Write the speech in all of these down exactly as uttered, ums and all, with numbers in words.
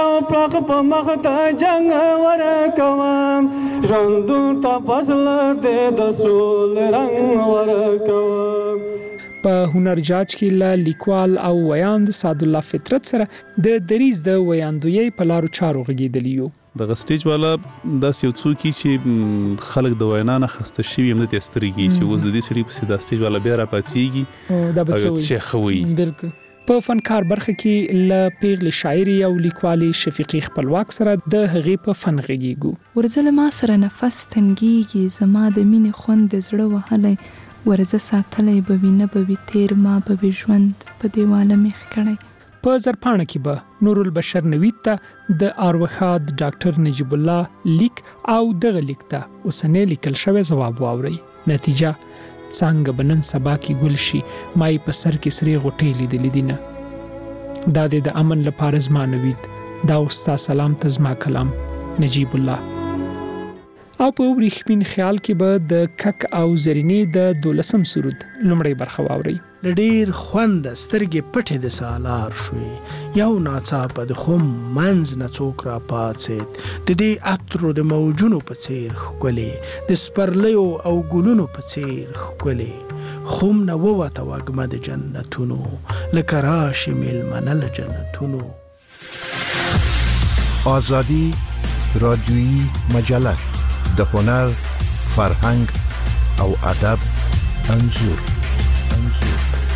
یو پرخ په مخ ته جنگ ورکوم ژوندون ته فصل دې د سول رنگ ورکوم. په هنرجاج کې له لیکوال او ویاند سعد الله فطرت سره د دریز د ویاندوی په لارو چارو غږیدلی یو. د سټیج والا داس یو څوک چې خلک د وینا نه خسته شي هم د تستریږي چې اوس د دې سړي په د سټیج والا بیا را پاتېږي او د بچو خوي. بالکل. په فنکار برخه کې ل پیغلې شاعري او لیکوالي شفیقي خپلواک سره د هغې په فن غږیږو. ورزل ما سره نفس تنګيږي زما د مینې خوند زړه وهلې ورزه ساتلې به وینه به تیر ما به ژوند په دیواله مخ کړي. په زرپاڼه کې به نور البشر نوید ته د اروخاد ډاکټر نجیب الله لیک او دغه لیک ته اوسنۍ لیکل شوی جواب واوري. نتیجه څنګه بنن سبا کې ګل شي مای په سر کې سری غټې لیدلې دینه دا د امن لپاره زما نوید دا اوستا سلام تزما کلام نجیب الله. او په وریښمین خیال کې به د کک او زرینې د دولسم سرود لومړی برخه واوري. لډیر خوند سترګې پټې د سالار شوي یو ناڅاپه د خم منځ نه څوک را پاتېد د دې عطرو د موجونو په څیر ښکلې د سپرلیو او ګلونو په څیر ښکلې خم نه ووته وږمه د جنتونو لکه راشي میلمنه له جنتونو. آزادی رادیویی مجله د هنر فرهنګ او ادب انځور انځور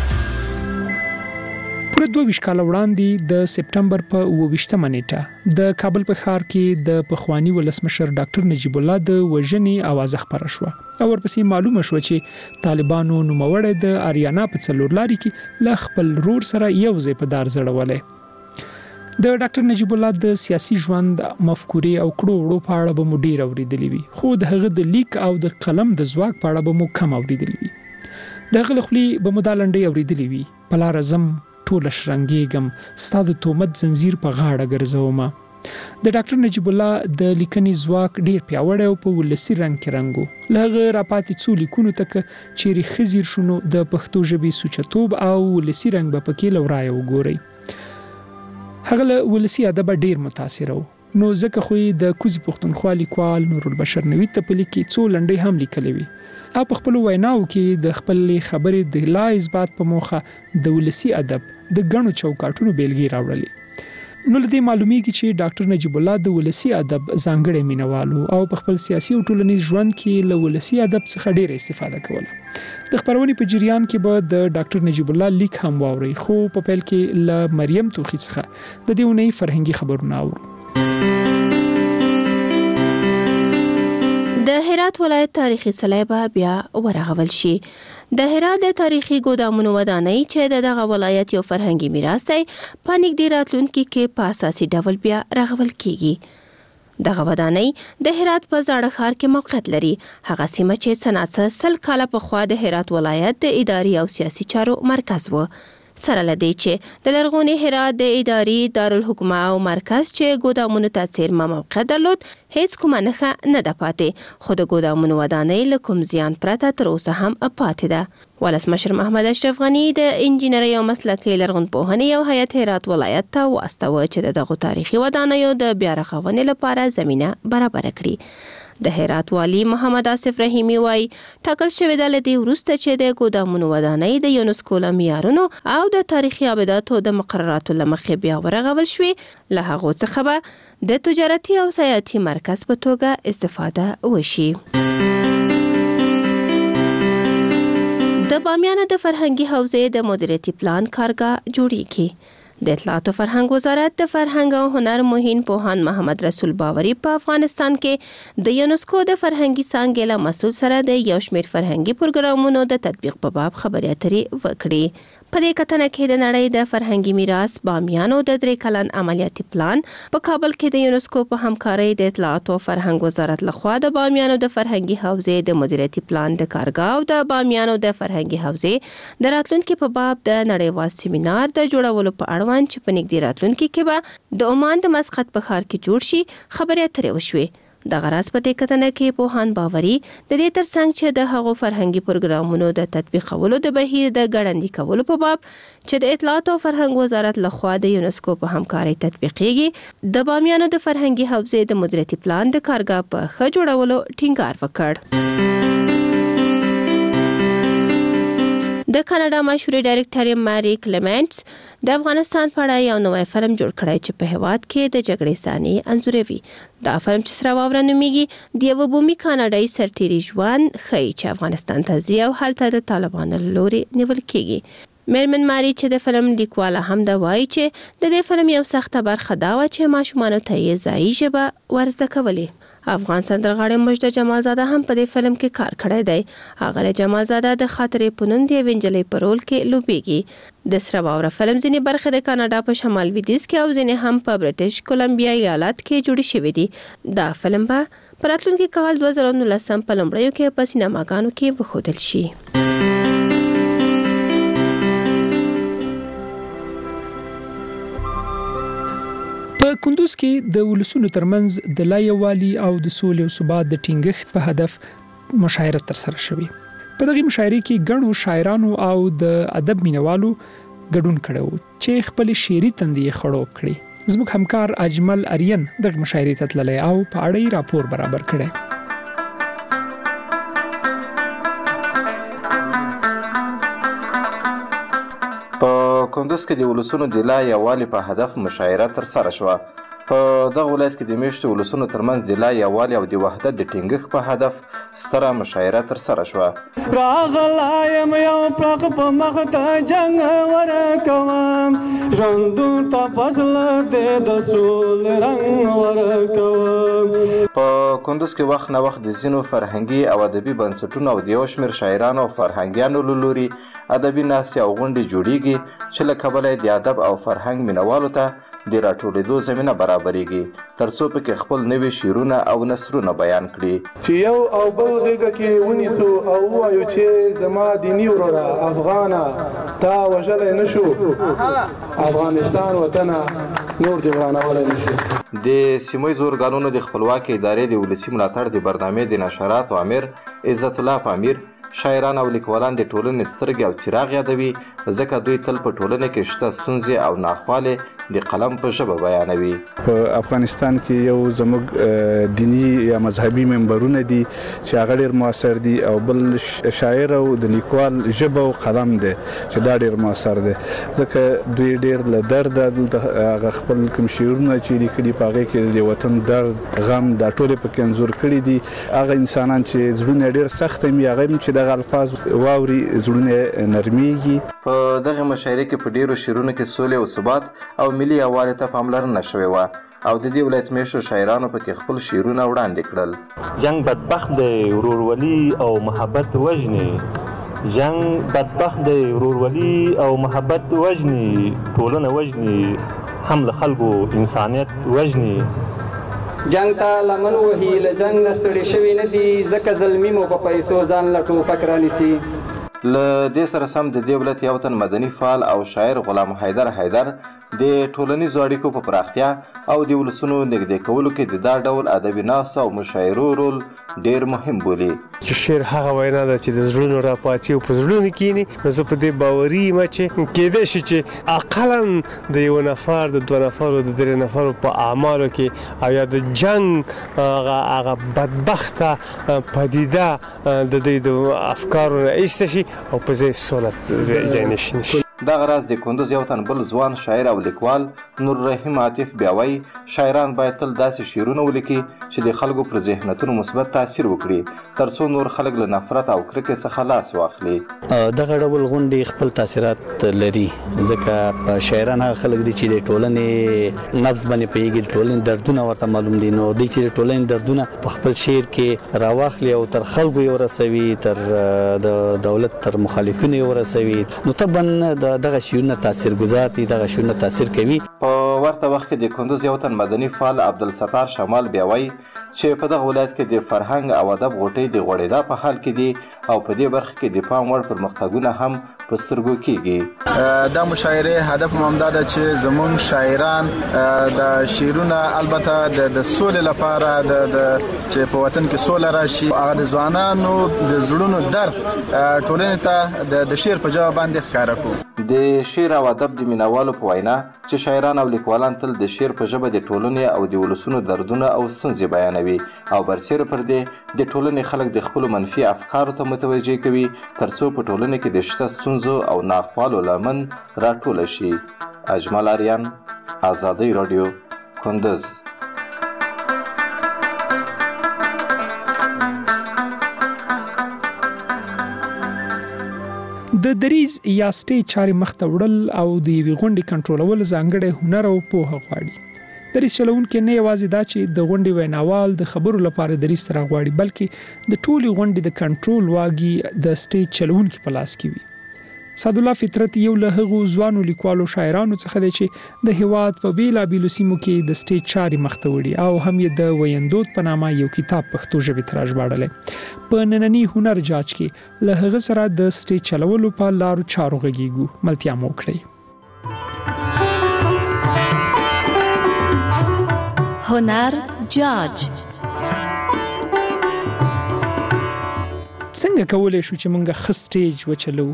پر دوه ویشت کال وړاندې د سپټمبر په اووه ویشتمه نیټه د کابل په ښار کې د پخوانی ولسمشر ډاکټر نجیب الله د وژنې आवाज خبره شوه او ورپسې معلومه شوه چې طالبانو نوموړی د اریانا په څلورلاري کې له خپل رور سره یو ځای په دار زړولی. د ډاکټر نجیب الله د سیاسي ژوند مفکورې او کړو وړو په اړه به مو ډیر اوریدلی وي خو د هغه د لیک او د قلم د ځواک په اړه به مو کم اوریدلی وي. د هغه له خولې به مو دا لنډۍ اوریدلی وي په لاره ځم ټوله شرنګېږم ستا د تهمت زنځیر په غاړه ګرځومه. د ډاکټر نجیب الله د لیکنې ځواک ډیر پیاوړی او په ولسي رنګ کې رنګ و. له هغه راپاتې څو لیکونو ته که چیرې ښه ځیر شو نو د پښتو ژبې سوچتوب او ولسي رنګ به پکې له ورایه وګورئ. هغه له ولسي ادب ډیر متاثر و نو ځکه خو د کوزي پښتونخوا لیکوال نور البشر نوید ته په لیک کې څو لنډۍ هم لیکلې وي او په خپل ویناو کې د خپل خبرې د لا اثبات په موخه د ولسي ادب د غنو چوکاټونو بیلګې راوړلې. نو لدې معلومیږي چې ډاکټر نجیب الله د ولسي ادب ځانګړی مینوالو او په خپل سیاسي او ټولنیز ژوند کې له ولسي ادب څخه ډېر استفاده کوله. د خبرونې په جریان کې به د ډاکټر نجیب الله لیک هم واوري خو په پیل کې له مریم توخی څخه د دې اونۍ فرهنګي خبرونه اورو. د هرات ولایت تاریخي صلیبه بیا ورغول شي. د هرات د تاریخي ګودامونو ودانۍ چې د دغه ولایت یو فرهنګي میراث دی په نږدې راتلونکي کې په اساسي ډول بیا رغول کیږي. دغه ودانۍ د هرات په زاړه ښار کې موقعیت لري. هغه سیمه چې څه سل کاله پخوا د هرات ولایت د اداري او سیاسي چارو مرکز و. سره لدی چې د لرغوني هرات د اداري دارالحکومه او مرکز چې ګودامونو ته څیرمه موقعیت درلود هیڅ کومه نښه نه ده پاتې خو د ګودامونو ودانۍ له کوم زیان پرته تر اوسه هم پاتې ده. ولسمشر محمد اشرف غني د انجینرۍ او مسلکي لرغونپوهنې یو هیئت هرات ولایت ته واستوه چې د دغو تاریخي ودانیو د بیا رغونې لپاره زمینه برابر کړي. د هرات والی محمد آصف رحیمی وای ټاکل شوی د لدې وروسته چې د ګودامونو ودانۍ د یونسکو له معیارونو او د تاریخي ابداتو د مقرراتو له مخې بیا ورغول شوې له هغو څخه به د تجارتي او سیاحتي مرکز په توګه استفاده وشي. د بامیانو د فرهنګي حوزې د مدیریتي پلان کارګاه جوړیږي. د اطلاعات او فرهنګ وزارت د فرهنګ او هنر موهین پوهاند محمد رسول باوري په افغانستان کې د یونسکو د فرهنګي څانګې له مسؤل سره د یو شمېر فرهنګي پروګرامونو د تطبیق په باب خبرې اترې وکړې. په دې کتنه کې د نړۍ د فرهنګي میراث بامیانو د درې کلن عملیاتي پلان په کابل کې د یونسکو په همکارۍ د اطلاعات او فرهنګ وزارت لخوا د بامیانو د فرهنګي حوزې د مدیریتي پلان د کارګاه او د بامیانو د فرهنګي حوزې د راتلونکي په باب د نړیوال سیمینار د جوړولو په اړه چې په نږدې راتلونکي کې به د عمان د مسقط په ښار کې جوړ شي خبرې اترې وشوې. د غراس په دې کتنه کې پوهان باوري د دې ترڅنګ چې د هغو فرهنګي پروګرامونو د تطبیقولو د بهیر د ګړندي کولو په باب چې د اطلاعات او فرهنګ وزارت لخوا د یونسکو په همکارۍ تطبیقیږي د بامیانو د فرهنګي حوزې د مدیریتي پلان د کارګاه په ښه جوړولو ټینګار وکړ. د کاناډا مشهوري ډایرکټر ماري کلیمنټس د افغانستان په اړه یو نوی فلم جوړ کړی چې په هیواد کې د جګړې صحنې انځوروي. دا فلم چې سره واوره نومیږي د یو بومي کاناډایي سرتیري ژوند ښیي چې افغانستان ته ځي او هلته د طالبانو له لوري نیول کیږي. میرمن ماري چې د فلم لیکواله هم دا وایي چې د دې فلم یو سخته برخه دا وه چې ماشومانو ته یې ځایي ژبه ورزده کولې. افغان سندرغاړی مجده جمالزاده هم په دې فلم کې کار کړی دی. ښاغلی جمالزاده د خاطرې په نوم د یوې نجلۍ په رول کې لوبیږي. د سره واوره فلم ځینې برخې د کاناډا په شمال لویدیځ کې او ځینې هم په برټش کولمبیا ایالت کې جوړې شوې دي. دا فلم به په راتلونکي کال دوه زره نولسم په لومړیو کې په سینماګانو کې وښودل شي. په کندوز کې د ولسونو ترمنځ د لا یووالي او د سولې او ثبات د ټینګښت په هدف مشاعره ترسره شوې. په دغه مشاعره کې ګڼو شاعرانو او د ادب مینوالو ګډون کړو چې خپل شعري تندې خړوب کړي. زموږ همکار اجمل اریان دغه مشاعره ته تللی او په اړه راپور برابر کړی. په کندوز کې د ولسونو د لا یووالي په هدف مشاعره ترسره شوه. په دغه ولایت کې د میشتو ولسونو ترمنځ د لا یووالي او د وحدت د ټینګښت په هدف ستره مشاعره ترسره شوه. راغلایم یو پرخ په مخ ته جنګ ورکوم ژوندون ته فصل دی د سولې رنګ ورکوم. په کندوز کې وخت نه وخت د ځینو فرهنګي او ادبي بنسټونو او د یو شمېر شاعرانو او فرهنګیانو له لوري ادبي ناستې او غونډې جوړیږي چې له کبله یې د ادب او فرهنګ مینوالو ته د راټولېدو زمینه برابریږي تر څو پکې خپل نوي شعرونه او نثرونه بیان کړي. چې یو او بل غېږه کې ونیسو او ووایو چې زما دیني وروره افغانه تا وژلی نه شو افغانستان وطنه نور دې ورانولی نه شو. د سیمهیزو ارګانونو د خپلواکې ادارې د ولسي ملاتړ د برنامې د نشراتو امیر عزت الله پامیر شاعران او لیکوالان د ټولنې سترګې او څراغ یادوي ځکه دوی تل په ټولنه کې شته ستونزې او ناخوالې د قلم په ژبه بیانوي. په افغانستان کې یو زموږ دینی یا مذهبي منبرونه دي چې هغه ډېر موثر دي او بل شاعر او د لیکوال ژبه او قلم دی چې دا ډېر موثر دی ځکه دوی ډېر له درده دلته هغه خپل کوم شعرونه چې لیکلي په هغې کې د وطن درد غم دا ټولې پکې انځور کړي دي. هغه انسانان چې زړونه ډېر سخت وي هغه هم چې دغه الفاظ واوري زړونه نرمیږي. په دغه مشاعره کې په ډیرو شعرونو کې سولې او ثبات او ملي یووالي ته پاملرنه شوې وه او د دې ولایت میشتو شاعرانو پکې خپل شعرونه وړاندې کړل. جنگ بدبخت دی ورورولي او محبت وژني جنگ بدبخت دی ورورولي او محبت وژني ټولنه وژني هم له خلکو انسانیت وژني. جنگ ته لمن وهي له جنگ نه ستړي شوي نه دي ځکه زلمي مو په پیسو ځان له ټوپک رانیسي. له دې سره سم د دې ولایت یو تن مدني فعال او شاعر غلام حیدر حیدر د ټولنیزو اړیکو په پراختیا او د ولسونو نږدې کولو کې د دا ډول ادبي ناستو او مشاعرو رول ډېر مهم بولي. چې شعر هغه وینا ده چې د زړونو راپاڅي او په زړونو کښېني نو زه په دې باوري یم چې کیدای شي چې اقلا د یو نفر د دوه نفرو د درې نفرو په اعمالو کې او یا د جنګ هغه هغه بدبخته پدیده د دوی د افکارو نه ایسته شي او په ځای سولت ځای نشي نشي. دغه راز د کندوز یو تن بل ځوان شاعر او لیکوال نور رحیم عاطف بیا وایي شاعران باید تل داسې شعرونه ولیکي چې د خلکو پر ذهنیتونو مثبت تاثیر وکړي تر څو نور خلک له نفرت او کرکې څخه لاس واخلي. دغه ډول غونډې خپل تاثیرات لري ځکه شاعران هغه خلک دي چې د ټولنې نبض باندې پوهېږي د ټولنې دردونه ورته معلوم دي نو دوی چې د ټولنې دردونه په خپل شعر کې راواخلي او تر خلکو یې ورسوي تر د دولت تر مخالفینو یې ورسوي نو طبعا دغه شعرونه تاثیرګذار دي دغه شعرونه تاثیر کوي. په ورته ورته وخت کې د کندوز یو تن مدني فعال عبدالستار شمال بیا وایي چې په دغه ولایت کې د فرهنګ او ادب غوټۍ د غوړېدا په حال کې دي او په دې برخه کې د پام وړ پرمختګونه هم په سترګو کېږي. دا مشاعرې هدف هم همدا ده چې زموږ شاعران د شعرونه البته د سولې لپاره د چې په وطن کې سوله راشي هغه د ځوانانو د زړونو درد ټولنې ته د شعر په جواب باندې ښکاره کړو. د شعر او ادب د مینوالو په وینا چې شاعران او لیکوالان تل د شعر په ژبه د ټولنې او د ولسونو دردونه او ستونزې بیانوي او برسېره پر دې د ټولنې خلک د خپلو منفي افکارو ته متوجه کوي ترڅو په ټولنه کې د شته ستونزو او ناخوالو لمن راټوله شي. اجمل آریان، آزادۍ راډیو، کندز. د دریز یا سټیج چارې مخته وړل او د یوې غونډې کنټرولول ځانګړی هنر او پوهه غواړي. دریز چلونکي نه یوازې دا چې د غونډې ویناوال د خبرو لپاره دریز سره غواړي بلکې د ټولي غونډې د کنټرول واګي د سټیج چلونکي په لاس کې وي. سعد الله فطرت یو له هغو ځوانو لیکوالو شاعرانو څخه دی چې د هیواد په بیلابیلو سیمو کې د سټیج چارې مخته وړي او هم یې د ویندود په نامه یو کتاب پښتو ژبې ته راژباړلی. په نننی هنر جاج کې له هغه سره د سټیج چلولو په لارو چارو غږیږو. ملتیا مو وکړئ. هنر جاج. څنګه کولای شو چې موږ ښه سټیج وچلو؟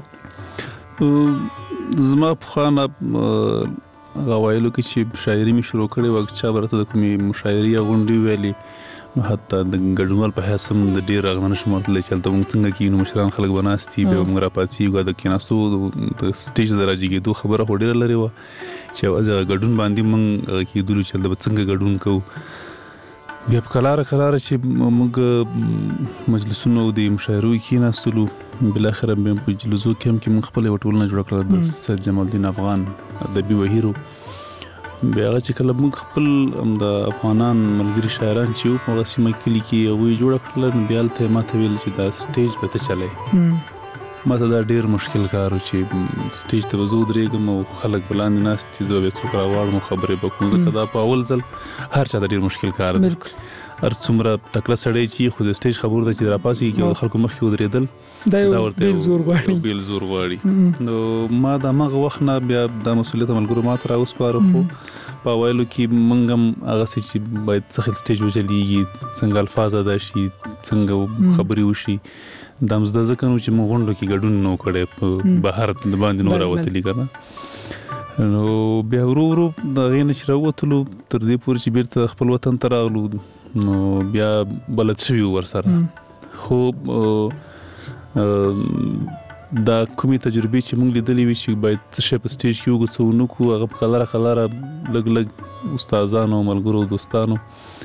زما په خانه غوایلو کې چې شاعري می شروع کړې و چې برته د کومې مشاعري غونډې ویلي نو حتی د ګډونوال په حساب د ډیر اغنه شمارتل چې تلته موږ څنګه کې نو مشران خلک بناستي به موږ را پاتې د کیناستو د سټیج درجه کې دوه خبره هډیره لري و چې اوځه ګډون باندې موږ کې دلو چې د څنګه ګډون کوو. بیا په کلاره کلاره چې موږ مجلسونو د مشاعرو کې ناستلو بل اخر په مجلسو کې هم کې موږ خپل وټولنه جوړ کړل د سید جمال الدین افغان ادبي وهیرو. بیا چې کله موږ خپل د افغانان ملګری شاعران چې په غسیمه کلی کې وی جوړ کړل بیا ته ماته ویل چې دا سټیج به ته چلای. ماته دا ډیر مشکل کار و چې سټیج ته وزو درېږم او خلک بلاندې ناست چې زه به څوک راواړم خبرې به کوم ځکه دا په اول ځل هر چا ته ډیر مشکل کار دی. هر څومره تکړه سړی چې خو د سټیج خبرو ته چې راپاسي کې خلکو مخ کې ودرېدل دا ورته بیل زور غواړي بیل زور غواړي. نو ما دا مغه وخت نه بیا د مسولیت ملګرو ماته راوسپاره خو په وایلو کې منګم هغه چې باید څخه سټیج وچلیږي څنګه الفاظ ادا شي څنګه خبري وشي دا مزده ځکه نو چې موږ غونډو کې ګډون نو کړی په بهر د باندې نو راوتلی کنه. نو بیا ورو ورو د غینه چې راوتلو تر دې پورې چې بیرته خپل وطن ته راغلو نو بیا بلد شوي ورسره. خو دا کومې تجربې چې موږ لیدلې وي چې باید څه شی په سټیج کې وګڅو نو کو هغه په کلاره کلاره لږ لږ استادانو ملګرو دوستانو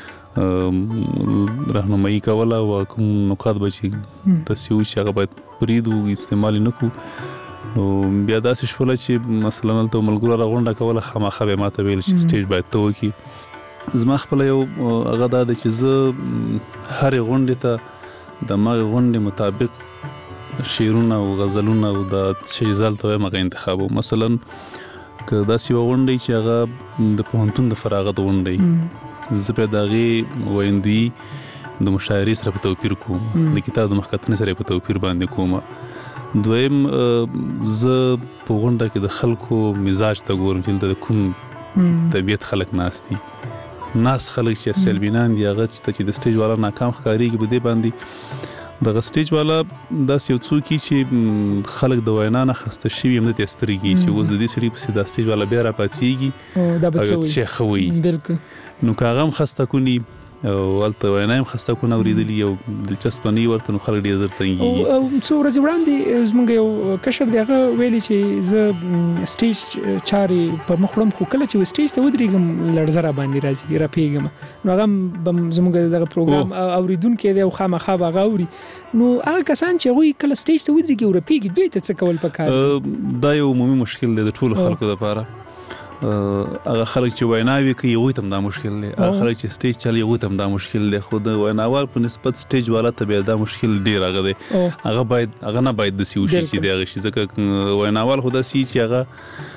راهنمایي کوله او کوم نکات به چې تاسو چې هغه باید پریدو استعمال نه کو. نو بیا داسې شول چې مثلا ته ملګرو راغونډه کوله خامخا به ماته ویل چې سټیج باید ته وکړي. زما خپل یو هغه دا چې زه هر غونډه ته د ما غونډې مطابق شعرونه او غزلونه او د شیزال ته مغه انتخابو. مثلا که داسې غونډه چې هغه د پوهنتون د فراغت غونډه زه په دغه ویندي د مشاعرې سره په توپیر کوم د کتاب د مخکتنې سره په توپیر باندې کوم. دویم زه په غونډه کې د خلکو مزاج ته ګورم چې د کوم طبيعت خلک ناستي ناس خلک چې سلبینان دي هغه چې د سټیج والا ناکام ښکاریږي په دې باندې د سټیج والا داس یو څوک چې خلک د وینا نه خسته شي هم د تستریږي چې اوس د دې سړي په د سټیج والا بیا را پاتېږي دا به څه شي خوي بالکل نو کاغم خسته کونی او ولته وینایم خسته کو نو ریدلی یو دلچسپنی ورته نو خلک ډیر تنګي او څو ورځې وړاندې زموږ یو کشر دیغه ویلي چې زه سټیج چاري په مخړم خو کله چې سټیج ته ودرېږم لړزره باندې راځي راپېږم نو هغه بم زموږ دغه پروګرام اوریدونکو دی او خامخا غاوري نو هغه کسان چې وی کله سټیج ته ودرېږي او راپېږي دوی ته څه کول پکار دا یو عمومي مشکل دی د ټولو خلکو لپاره هغه خلک چې ویناوي کوي هغوی ته هم دا مشکل دی، هغه خلک چې سټیج چلوي هغوی ته هم دا مشکل دی، خو د ویناوال په نسبت سټیج والا ته بیا دا مشکل ډېر هغه دی، هغه باید هغه نه باید داسې وشي چې د هغه شي، ځکه ویناوال خو داسې چې هغه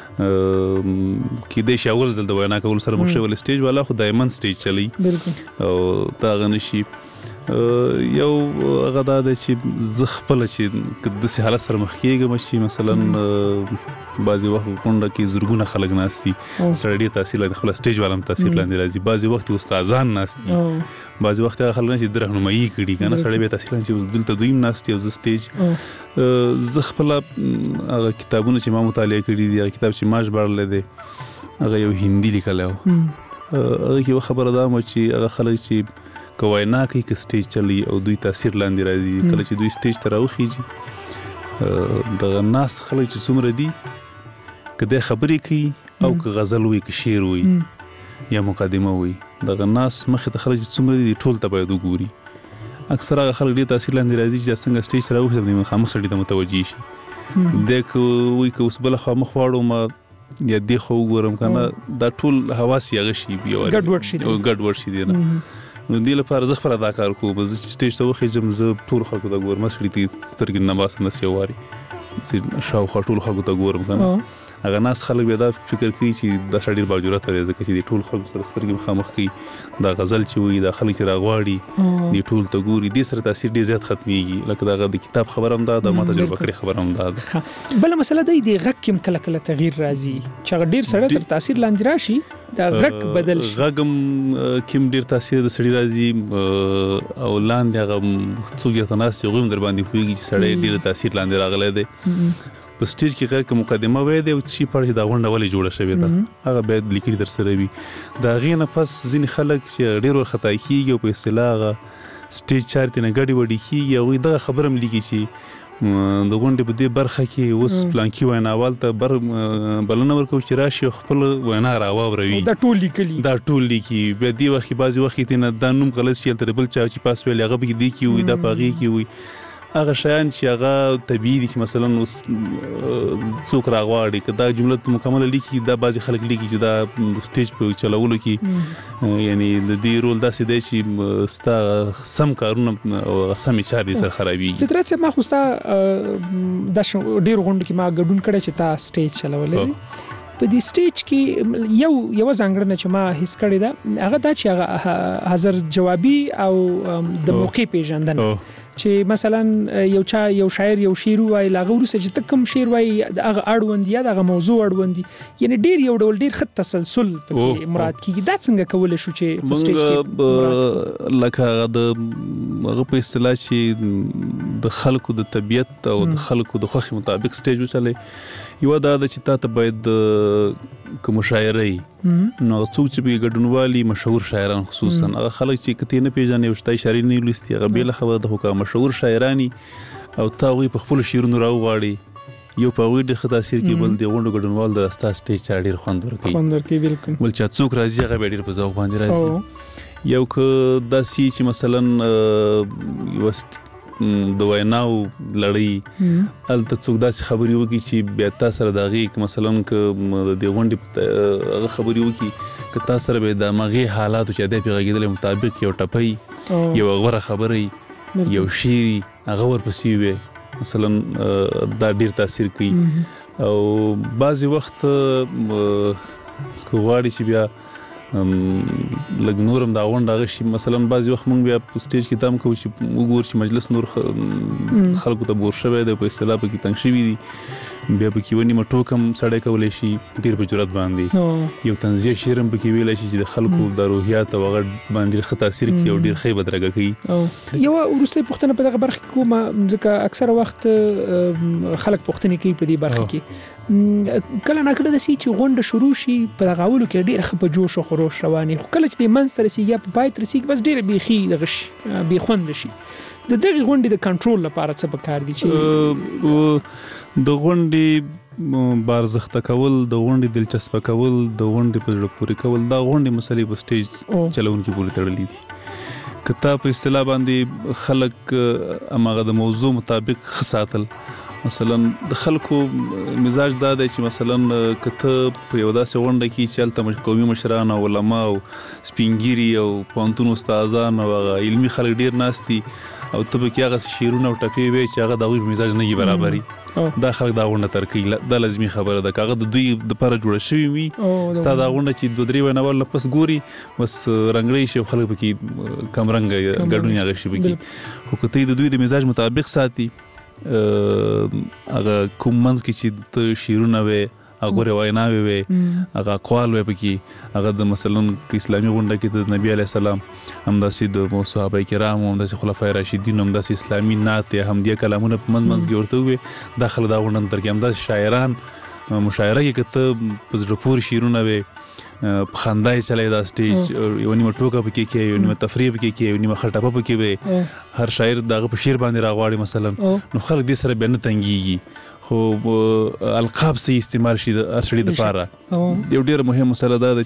کیدای شي اول ځل د وینا کولو سره مخ شي، ول سټیج والا خو دایمن سټیج چلی او دا هغه نشي. یو هغه دا دی چې زه خپله چې داسې حالت سره مخ کېږم چې مثلا بعضې وخت غونډه کې زرګونه خلک ناست دي، سړی ډېر تاثیر لاندې خپله سټیج والا هم تاثیر لاندې راځي، بعضې وخت استادان ناست دي، بعضې وخت هغه خلک نه چې د رهنمایي کړي که نه، سړی بیا تاثیر لاندې چې دلته دوی هم ناست دي او زه سټیج. زه خپله هغه کتابونه چې ما مطالعه کړي دي، هغه کتاب چې ما ژباړلی دی هغه یو هندي لیکلی و، هغه کې یوه خبره دا وه چې هغه خلک چې که وینا کوي که سټیج چلی او دوی تاثیر لاندې راځي، کله چې دوی سټیج ته راوخیږي دغه ناس خلک چې څومره دي که دی خبرې کوي او که غزل وي که شعر وي یا مقدمه وي، دغه ناس مخې ته خلک چې څومره دي ټول ته باید وګوري. اکثر هغه خلک ډېر تاثیر لاندې راځي چې څنګه سټیج ته راوخي د مخامخ سړي ته متوجه شي، دی که وایي که اوس بله خوا مخ واړو ما یا دې خوا وګورم که نه، دا ټول حواس یې هغه شي ګډوډ شي دی نه. نو دې لپاره زه خپله دا کار کوم، زه چې سټیج ته وخېږم زه ټولو خلکو ته ګورم، سړي ته سترګې نه باسم داسې یو وارې شاوخوا ټولو خلکو ته ګورم که نه. هغه ناس خلک بیا دا فکر کوي چې دا سړی ډېر باجرته دی، ځکه چې د ټولو خلکو سره سترګې مخامخ کوي، دا غزل چې وایي دا خلک چې راغواړي دې ټولو ته ګوري، دې سره تاثیر ډېر زیات ختمیږي. لکه د هغه د کتاب خبره هم دا ده، ما تجربه کړې خبره هم دا ده. بله مسله دی د غږ کې هم کله کله تغییر راځي چې هغه ډېر سړی تر تاثیر لاندې راشي، دا غږ بدل شي، غږ هم کې هم ډېر تاثیر د سړي راځي او لاندې هغه څوک یې ناست وي هغوی هم در باندې پوهېږي چې سړی ډېر تاثیر لاندې راغلی دی. په سټیج کې غیر که مقدمه وی دی او څه شي په اړه چې دا غونډه ولې جوړه شوې ده هغه باید لیکلي در سره وي. د هغې نه پس ځینې خلک چې ډېر ورخطا کېږي او په اصطلاح هغه سټیج چارې ترې نه ګډې وډې کېږي، هغوی دغه خبره هم لیکي چې د غونډې په دې برخه کې اوس پلانکي ویناوال ته بر بلنه ورکوو چې راشي او خپل وینا راواوروي، دا ټول لیکلي دا ټول لیکي. بیا دې وخت کې بعضې وخت کې نه دا نوم غلط شي، هلته د بل چا چې پاس ویلی هغه پکې دې کې وي، دا په هغې کې وي. هغه شیان چې هغه طبیعي دي چې مثلا اوس څوک راغواړي که دا جمله مکمله لیکي، دا بعضې خلک لیکي چې دا د سټیج په چلولو کې یعنی د دې رول داسې دی چې ستا سم کارونه او سمې چارې سره خرابېږي. فطرت صاحب ما خو ستا دا ډېرو غونډو کې ما ګډون کړی چې تا سټیج چلولی دی، په دې سټیج کې یو یوه ځانګړنه چې ما حس کړې ده هغه دا چې هغه حاضر جوابي او د موقع پیژندنه، چې مثلا یو چا یو شاعر یو شعر وایي لاغه وروسته چې ته کوم شعر وایي هغه اړوند یا دغه موضوع اړوند، یعنی ډېر یو ډول ډېر ښه تسلسل پکې مراد کېږي. دا څنګه کولی شو چې په سټیج کې لکه هغه د هغه په اصطلاح چې د خلکو د طبیعت او د خلکو د خوښې مطابق سټیج وچلی، یوه دا ده چې تا ته باید که مشاعره وي نو څوک چې پکې ګډونوالي مشهور شاعران خصوصا هغه خلک چې که ته یې نه پېژنې او شته اشارې نه لوستي هغه بېله خبره ده، خو که مشهور شاعران او تا هغوی په خپلو شعرونو راوغواړي یو په هغوی ډېر ښه تاثیر کوي، بل د غونډو ګډونوال د ستا سټیج چاره ډېر خوند ورکوي خوند ورکوي بالکل. بل چا څوک راځي هغه بیا ډېر په ذوق باندې راځي. یو که داسې چې مثلا یوه د ویناو لړۍ هلته څوک داسې خبرې وکړي چې بیا تا سره د هغې مثلا که د غونډې هغه خبرې وکړي که تا سره به د همغې حالاتو چې دی پرې غږېدلی مطابق یو ټپۍ یوه غوره خبره یو شعر هغه ورپسې وي مثلا دا ډېر تاثیر کوي. او بعضې وخت که غواړي چې بیا لږ نور هم دا غونډه هغه شي، مثلا بعضې وخت موږ بیا په سټیج کې دا هم کوو چې وګورو چې مجلس نور خلکو ته بور شوی دی، په اصطلاح پکې تنګ شوي دي، بیا پکې یوه نیمه ټوک هم سړی کولی شي ډېر په جرات باندې، یو طنزیه شعر هم پکې ویلی شي چې د خلکو د روحیات او هغه باندې ډېر ښه تاثیر کوي او ډېر ښه یې بدرګه کوي. یوه وروستۍ پوښتنه په دغه برخه کې کومه، ځکه اکثره وخت خلک پوښتنې کوي په دې برخه کې، کله ناکله داسې چې غونډه شروع شي په دغه اولو کې ډېره ښه په جوش او خروش روانې، خو کله چې د منځ ته رسېږي یا په پای ته رسېږي بس ډېره بیخي دغه شي بې خونده شي. د دغې غونډې د کنټرول لپاره څه پکار دي چې د غونډې بارزخته کول، د غونډې دلچسپه کول، د غونډې په زړه پورې کول، دا غونډې مسلې په سټیج چلونکي پورې تړلي دي. که تا په اصطلاح باندې خلک هماغه د موضوع مطابق ښه ساتل مثلا د خلکو مزاج دا دی چې مثلا کته په یو داسې غونډه کې چې هلته قومي مشران او علما او سپینګیري او پوهنتون استادان او هغه علمي خلک ډېر ناست دي او ته به کې هغه شعرونه او ټپې وایي چې هغه د هغوی په مزاج نه وي برابري دا خلک دا غونډه تر کوي دا لازمي خبره ده که هغه د دوی دپاره جوړه شوې وي ستا دا غونډه چې دوه درې ویناوال نه پس ګوري بس رنګړی شي او خلک پکې کمرنګه ګډون یې هغه شي پکې خو که ته یې د دوی د مزاج مطابق ساتي هغه کوم منځ کې چې ته شعرونه وې هغه ویناوې وې هغه اقوال وې پکې هغه د مثلا اسلامي غونډه کې د نبي علیه السلام همداسې د صحابه کرامو همداسې خلفای راشدین همداسې اسلامي نعت یا همدې کلامونه په منځ منځ کې ورته ووې دا خلک دا غونډه تر کې همداسې شاعران مشاعره کې که ته په زړه پورې شعرونه وې په خندا یې چلی دا سټیج یو نیمه ټوکه پکې کې یو نیمه تفریح پکې کې یو نیمه خټپه پکې وې هر شاعر د هغه په شعر باندې راغواړي مثلا نو خلک دې سره بیا نه تنګېږي خو القاب صحیح استعمال شي د هر سړي دپاره یو ډېره مهم مسله دا ده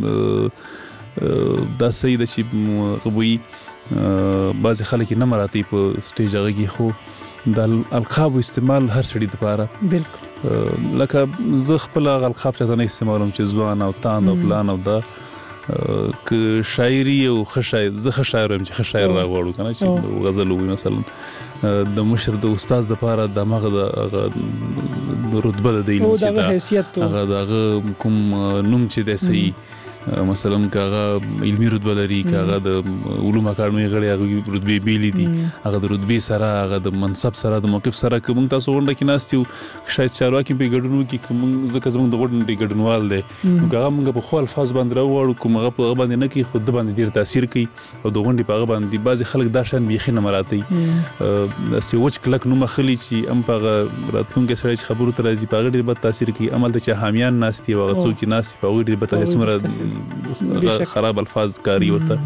چې دا صحیح ده چې هغه وایي بعضې خلک یې نه مراتی په سټیج هغه کې خو د القابو استعمال هر سړي دپاره بالکل لکه زه خپل هغه القاب چاته نه استعمالوم چې ځوان او تاند او پلان او دا که شاعري او ښه شاعر زه ښه شاعر یم چې ښه شاعر راغواړو که نه چې غزل ووایي مثلا د مشر د استاذ دپاره د همغه د رتبه د دی هغه د هغه کوم نوم چې دی صحیح مثلا که هغه علمي رتبه لري که هغه د علوم اکاډمۍ غړی هغوی رتبې بیلې دي هغه د رتبې سره هغه د منصب سره د موقف سره که موږ تاسو غونډه کې ناست یو شاید چارواکي پرې ګډون وکړي که موږ ځکه زموږ د غونډې ګډونوال دی نو که هغه موږ په ښو الفاظو باندې راوغواړو کوم هغه په هغه باندې نه کوي خو ده باندې ډېر تاثیر کوي او د غونډې په هغه باندې بعضې خلک دا شیان بیخي نه مراتی داسې وچ کلک نوم اخلي چې هم په هغه راتلونکی سړی چې خبرو ته راځي په هغه ډېر بد تاثیر کوي همالته چې حامیان ناست دي او هغه څوک چې ناست دي په هغوی ډېر بد تاثیر څومره خراب الفاظ کاری ورته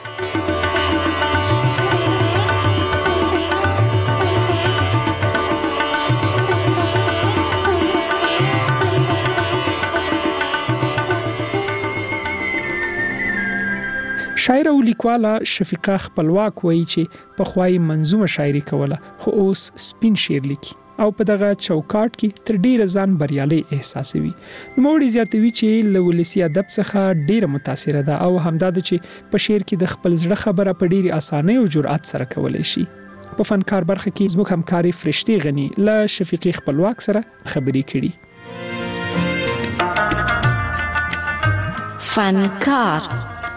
شاعر او لیکواله شفیقه خپلواک وایي چې پخوای منظومه شاعري کوله خو اوس سپین شعر لیکي او په دغه چوکاټ کې تر ډیره ځان بریالي احساسوي نوموړي زیاتوي چې له ولسي ادب څخه ډیره متاثره ده او همدا ده چې په شعر کې د خپل زړه خبره په ډیرې اسانۍ او جرأت سره کولی شي په فنکار برخه کې زموږ همکاري فرشتي غني له شفیقي خپلواک سره خبرې کړي فنکار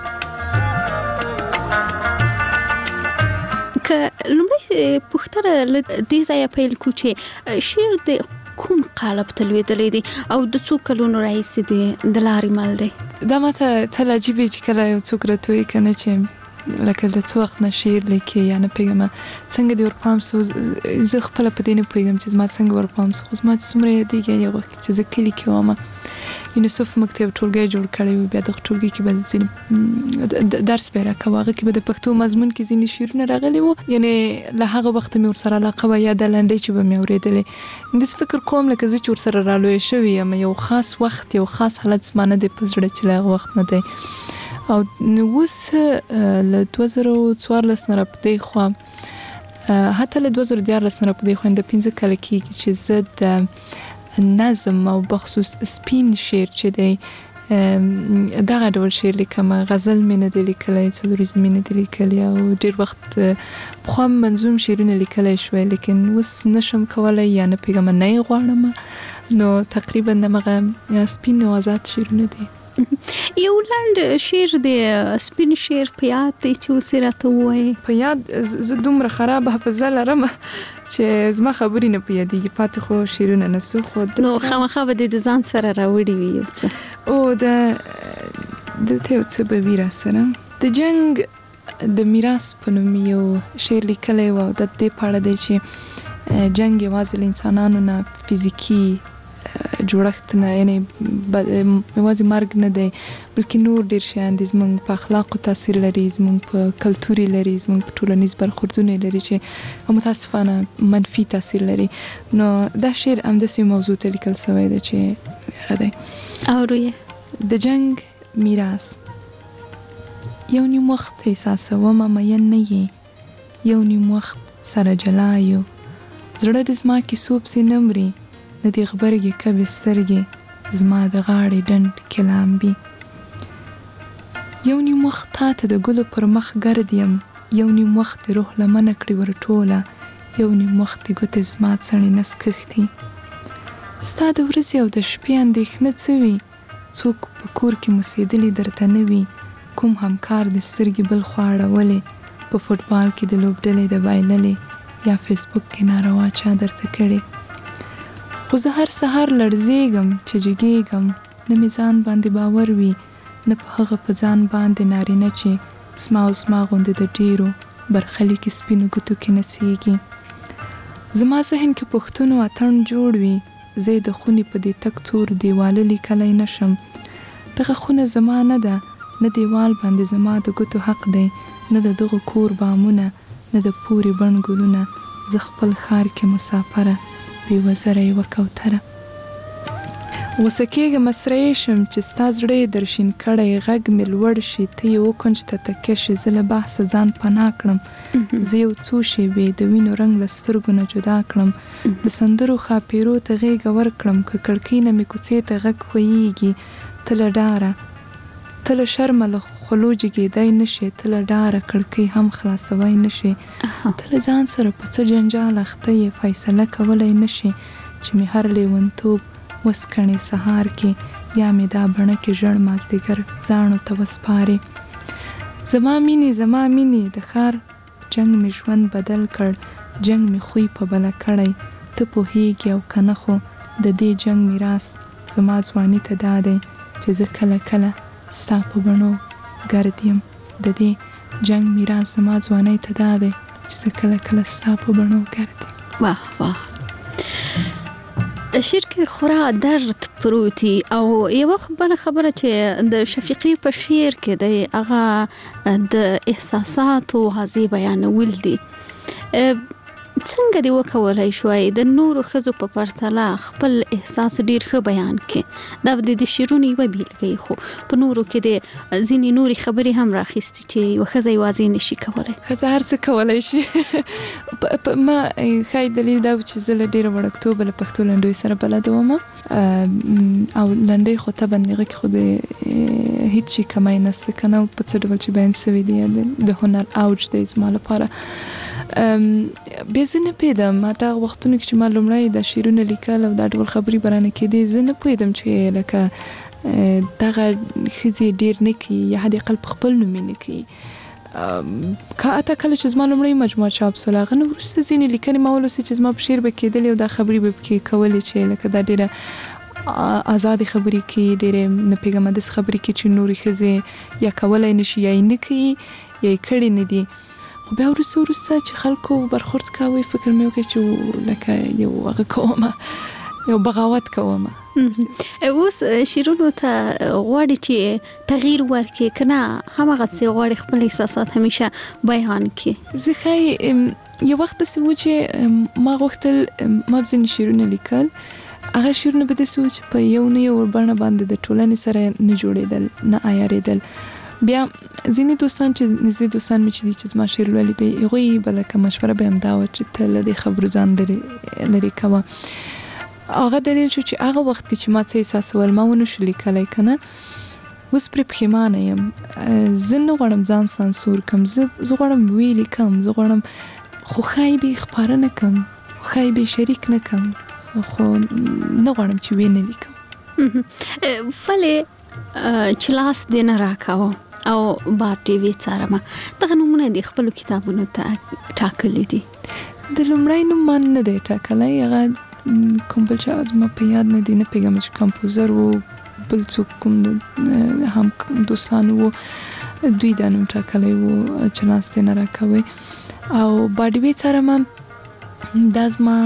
که لومړی پوښتنه له دې ځایه پیل کړو چې شعر د کوم قالب ته لوېدلی دی او د څو کلونو راهیسې دی د لارې مل دی دا ماته تل عجیبه چې کله یو څوک راته وایي که نه چې لکه د څه وخت نه شعر لیکي یا نه پوهېږم څنګه دې ورپام سو زه خپله په دې نه پوهېږم چې زما څنګه ورپام سو خو زما چې څومره یادېږي یو وخت چې زه کلي کې وم یونیسف موږ ته یو ټولګی جوړ کړی و بیا دغه ټولګي کې به ځینې درس به یې راکوه هغه کې به د پښتو مضمون کې ځینې شعرونه راغلي وو یعنې له هغه وخته مې ورسره علاقه وه یا د لنډۍ چې به مې اورېدلې همداسې فکر کوم لکه زه چې ورسره رالویه شوې یم یو خاص وخت یو خاص حالت زما نه دی په زړه چې له هغه وخت نه دی او اوس له دوه زره څوارلس نه راپدې خوا حتی له دوه زره دیارلس نه راپدې خوا د پنځه کاله کېږي چې زه د نظم او بخصوص سپین شعر چې دی دغه ډول شعر لیکم غزل مې نه دی لیکلی څلوریزم مې نه دی لیکلی او ډېر وخت پخوا منظوم شعرونه لیکلی شوی لیکن اوس نشم کولی یا نه پوهېږم نه یې غواړم نو تقریبا همغه سپین او آزاد شعرونه دي یو لنډ شعر دی سپین شعر په یاد دی چې اوس یې راته ووایې په یاد زه دومره خراب حافظه لرم چې زما خبرې نه په یادېږي پاتې خو شعرونه نه څو خو نو خامخا به دې د ځان سره راوړي وي یو څه او د دلته یو څه به وي راسره د جنګ د میراث په نوم یو شعر لیکلی و او د دې په اړه دی چې جنګ یوازې له انسانانو نه فزیکي جوړښت نه یعنې یوازې مرګ نه دی بلکې نور ډېر شیان دي زموږ په اخلاقو تاثیر لري زموږ په کلتور یې لري زموږ په ټولنیز برخوردونه یې لري چې متاسفانه منفي تاثیر لري نو دا شعر همداسې موضوع ته لیکل شوی دی چې هغه دی اورو یې د جنګ میراث یو نیم وخت احساسومه مین نه یې یو نیم وخت سره جلا یو زړه د زما کیسو پسې نه مري، نه دې غبرګې کبې سترګې زما د غاړې ډنډ کې لامبي. یو نیم وخت تا ته د ګلو پر مخ ګرد یم، یو نیم وخت د روح لمنه کړي ورټوله، یو نیم وخت د ګوتې زما څڼې نس کښتي. ستا د ورځې او د شپې اندېښنه څه وي؟ څوک په کور کې موسېدلي درته نه وي، کوم همکار د سترګې بل خوا اړولې، په فوټبال کې د لوبډلې د بایللې، یا فیسبوک کې ناروا چا درته کړې. خو زه هر سهار لړزېږم چې جګېږم، نه مې ځان باندې باور وي، نه په هغه په ځان باندې نارینه چې زما او زما غوندې د ډېرو برخلیکې سپینو ګوتو کې نڅېږي. زما ذهن کې پوښتنو اتڼ جوړ وي، زه د خونې په دې تک تور دیواله لیکلی نشم. دغه خونه زما نه ده، نه دیوال باندې زما د ګوتو حق دی، نه د دغه کور بامونه، نه د پورې بڼ ګلونه. زه خپل ښار کې مسافره، بې وزره یوه کوتره. غوسه کېږم اسره شم چې ستا زړه یې درشین کړی، غږ مې لوړ شي، ته یې وکونج ته تکیه شي، زه له بحثه ځان پناه کړم. زه یو څو شېبې د وینو رنګ له سترګو نه جدا کړم، د سندرو ښاپېرو ته غېږه ورکړم، که کړکۍ نه مې کوڅې ته غږ ښویېږي. ته له ډاره، ته له شرمه له خولو جګېدی نه شې، ته له ډاره کړکۍ هم خلاصوی نه شې. ته له ځان سره په څه جنجال اخته یې، فیصله کولی نه شې چې مې هر لیونتوب وسکڼې سهار کې، یا مې دا بڼه کې ژړ مازدیګر زاڼو ته وسپارې. زما مینې زما مینې، د ښار جنګ مې ژوند بدل کړ، جنګ مې خوی په بله کړی. ته پوهېږې او که نه، خو د دې جنګ میراث زما ځواني ته دا دی چې زه کله کله ستا په بڼو ګرد یم. د دې جنګ میراث زما ځوانۍ ته دا دی چې زه کله کله ستا په بڼو ګرد یم. واه واه، شعر کې خورا درد پروتي. او یو بله خبره چې د شفیقي په شعر کې دی، هغه د احساساتو واضح بیانول دي. څنګه دی وکولای شوای د نورو ښځو په پرتله خپل احساس ډیر ښه بیان کړي؟ دا د شعرونو یوه بیلګه، خو په نورو کې د ځینې نورې خبرې هم راخیستي چې یوه ښځه یې واضح نشي کولی. ښځه هر څه کولی شي. ما ښایي دلیل دا و چې زه له ډېره وړکتوبه له پښتو لنډیو سره بلده وم، او لنډۍ خو طبعا هغه کې خو د هیڅ شي کمی نسته که نه، په څه ډول چې بیان سوي دي د هنر اوج دی زما لپاره. بیا زه نه پوهېدم، حتی هغه وختونو کې چې ما لومړی دا شعرونه لیکل او دا ډول خبرې به رانه کېدې، زه نه پوهېدم چې لکه دغه ښځې ډېر نه کوي، یا حد اقل په خپل نوم یې نه کوي. حتی کله چې زما لومړی مجموعه چاپ سوله، هغه نه وروسته ځینې لیکنې ما ولوستې چې زما په شعر به کېدلې او دا خبرې به پکې کولې چې لکه دا ډېره آزادې خبرې کوي، ډېرې نه پوهېږم داسې خبرې کوي چې نورې ښځې یا کولی نه شي، یا یې نه کوي، یا یې کړې نه دي. خو بیا وروسته وروسته چې خلکو برخورد کوي، فکر مې وکړ چې لکه یو هغه کومه، یو بغاوت کومه. اوس شعرونو ته غواړي چې تغییر ورکړي که نه هماغسې غواړي خپل احساسات همیشه بیان کړي؟ زه ښایي یو وخت داسې و چې ما غوښتل ما به ځینې شعرونه لیکل، هغه شعرونه به داسې و چې په یو نه یو بڼه باندې د ټولنې سره نه جوړېدل، نه عیارېدل. بیا ځینې دوستان چې نږدې دوستان مې چې دي چې زما شعر لولي، به هغوی به لکه مشوره به همدا وه چې ته له دې خبرو ځان لرې کوه. هغه دلیل شو چې هغه وخت کې چې ما څه احساسول ما ونه شو لیکلی که نه، اوس پرې پښیمانه یم. زه نه غواړم ځان سانسور کړم، زه غواړم ویې لیکم، زه غواړم، خو ښایي به یې خپاره نه کړم، ښایي به یې شریک نه کړم، خو نه غواړم چې ویې نه لیکم. ولې چې لاس دې نه راکاوه او بار ټي وي څارمه، دغه نومونه دې خپلو کتابونو ته ټاکلي دي؟ د لومړی نوم ما نه دی ټاکلی، هغه کوم بل چا زما په یاد نه دی، نه پوهېږم چې کمپوزر و، بل څوک کوم هم دوستان و، دوی دا نوم ټاکلی و چې لاس دې نه راکوئ. او باډیوې څارمه، دا زما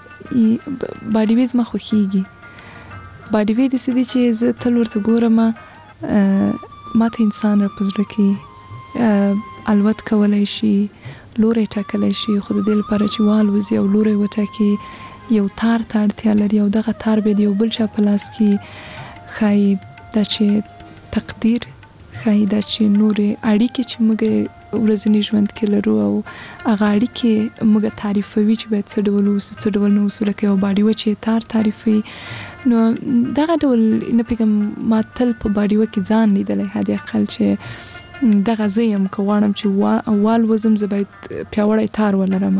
باډیوې زما خوښېږي. باډیوې داسې دی چې زه تل ورته ګورم، ما ته انسان را په زړه کې الوت کولی شي، لوری ټاکلی شي، خو د دې لپاره چې والوځي او لوری وټاکي یو تار ته اړتیا لري، او دغه تار به د یو بل چا په لاس کې ښایي دا چې تقدیر ښایي دا چې نورې اړیکې چې موږ ورځني ژوند کې لرو او هغه اړیکې موږ تعریفوي چې باید څه ډول اوسو څه ډول نه اوسو لکه یو باډیوه چې تار تعریفوي نو دغه ډول نه پوهېږم ما تل په باډیوه کې ځان لیدلی حد اقل چې دغه زه یم که غواړم چې والوځم زه باید پیاوړی تار ولرم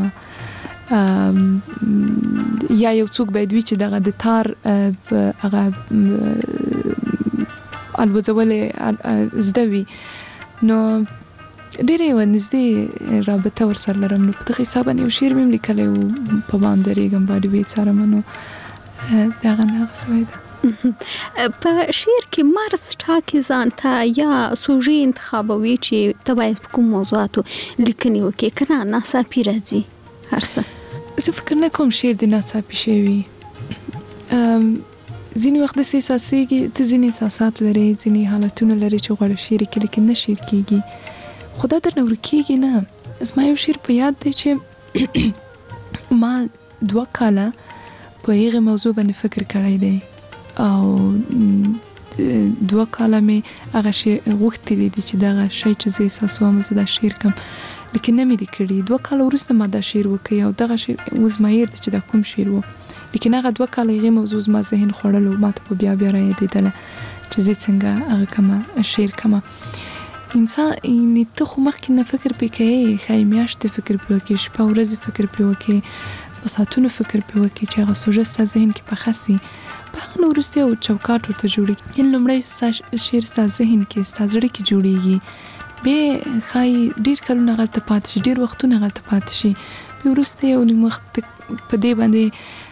یا یو څوک باید وي چې دغه د تار هغه الوځول زده وي نو ډېره یوه نږدې رابطه ورسره لرم نو په دغه حساب باندې یو شعر مې هم لیکلی و په بام درېږم باډیوې څارم نو دغه نه هغه سوی ده په شعر کې مرز ټاکي ځان ته یا سوژې انتخابوي چې ته باید په کوم موضوعاتو لیکنې وکړې که نه ناڅاپي راځي هر څه زه فکر نه کوم شعر دې ناڅاپي شوي ځینې وخت داسې احساسېږي ته ځینې احساسات لرې ځینې حالتونه لرې چې غواړې شعر کې لیکن نه شعر کېږي خو دا درنه ورکېږي نه زما یو شعر په یاد دی چې ما دوه کاله په هغې موضوع باندې فکر کړی دی او دوه کاله مې هغه شی غوښتلی دي چې دغه شی چې زه احساسوم زه دا شعر کړم لیکن نه مې دي کړي دوه کاله وروسته ما دا شعر وکړی او دغه شعر اوس ما هېر دی چې دا کوم شعر و لیکن هغه دوه کاله هغې موضوع زما ذهن خوړلو ما ته په بیا بیا رایادېدله چې زه څنګه هغه کمه شعر کمه انسان ته خو مخکې نه فکر پرې کوې ښایي میاشتې فکر پرې وکړې شپه ورځې فکر پرې وکړې په ساعتونو فکر پرې وکړې چې هغه سوژه ستا ذهن کې پخه سي په هغه نه وروسته یو چوکاټ ورته جوړېږي یعنې لومړی ستا شعر ستا ذهن کې ستا زړه کې جوړېږي بیا ښایي ډېر کلونه هغلته پاتې شي ډېر وختونه هغلته پاتې شي بیا وروسته یو نیم وخت په دې باندې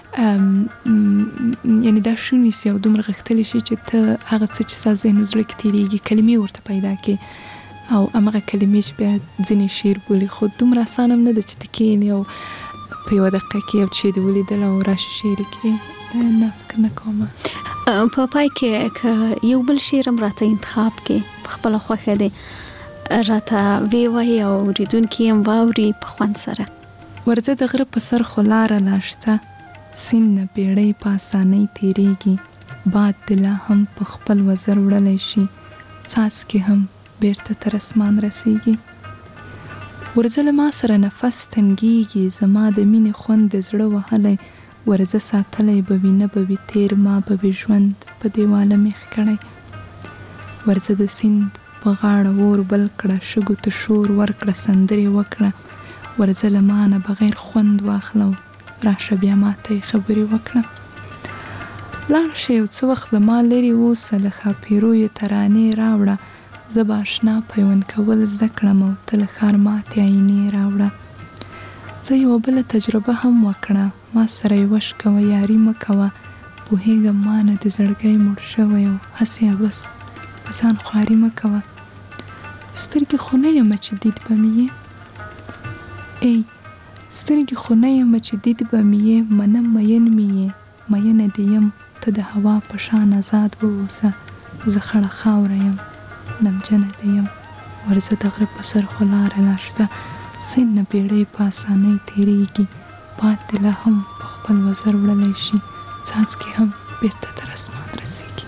یعنې دا شونې سي او دومره غښتلی شي چې ته هغه څه چې ستا ذهن و زړه کې تېرېږي کلمې ورته پیدا کړې او همغه کلمې چې بیا ځینې شعر بولي خو دومره اسان هم نه ده چې ته کښېنې او په یوه دقیقه کې یو څه دې ولیدل او راشي شعر کړې نه فکر نه کوم په پای کې که یو بل شعر هم راته انتخاب کې په خپله خوښه دی راته ویې وایي او اورېدونکي هم واوري په خوند سره ورځه د غره په سر خو لاره لا شته سیند نه بیړۍ په اسانۍ تېرېږي باد د لا هم په خپل وزر وړلی شي څاڅکې هم بیرته تر اسمان رسیږي ورځه له ما سره نفس تنګیږي زما د مینې خوند د زړه وهلی ورځه ساتلی به وي نه به وي تېر ما به وي ژوند په دیواله میخ کړی ورځه د سیند په غاړه اور بل کړه شګو ته شور ورکړه سندرې وکړه ورځه له ما نه بغیر خوند واخله راشه بیا ما ته یې خبرې وکړه لاړ شه یو څه وخت له ما لرې اوسه له ښاپېرو یې ترانې راوړه زه به اشنا پیوند کول زده کړم او ته له ښار ماتې آینې راوړه زه یوه بله تجربه هم وکړه ما سره یې وش کوه یاري مه کوه پوهېږم ما نه د زړګی مړ شوی او هسې بس په ځان خواري مه کوه سترګې خو نه یمه چې دید به مې یې ای سترګې خو نه یمه چې دید به مې یې منم مین مې یې مینه دې یم ته د هوا په شان آزاد واوسه زه خړه خاوره یم نمجنه دې یم ورځه د غره په سر خو لاره لا شته سیند نه بیړۍ په اسانۍ تېرېږي باد دې لا هم په خپل وزر وړلی شي څاڅکې هم بیرته تر اسمان رسیږي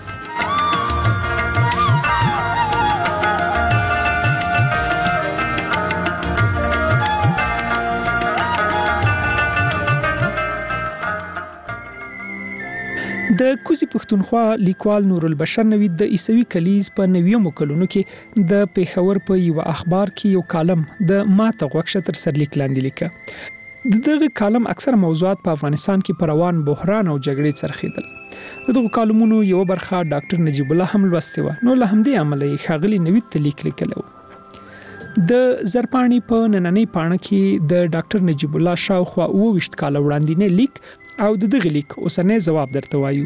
د کوزي پښتونخوا لیکوال نور البشر نوید د عیسوي کلیز په نویمو کلونو کې د پیښور په یو اخبار کې یو کالم د ماته غوښه تر سرلیک لاندې لیکه دغه کالم اکثر موضوعات په افغانستان کې پر روان بحران او جګړې څرخیدل دغه کالمونو یو برخه ډاکټر نجیب الله هم لوسته و نو له همدې عمله خاغلی نوید ته لیک لیکلو د زرپانی په نننۍ پاڼه کې د ډاکټر نجیب الله شاوخوا اوويشت کال وړاندې لیک او د دغه لیک اوسنۍ جواب درته وایو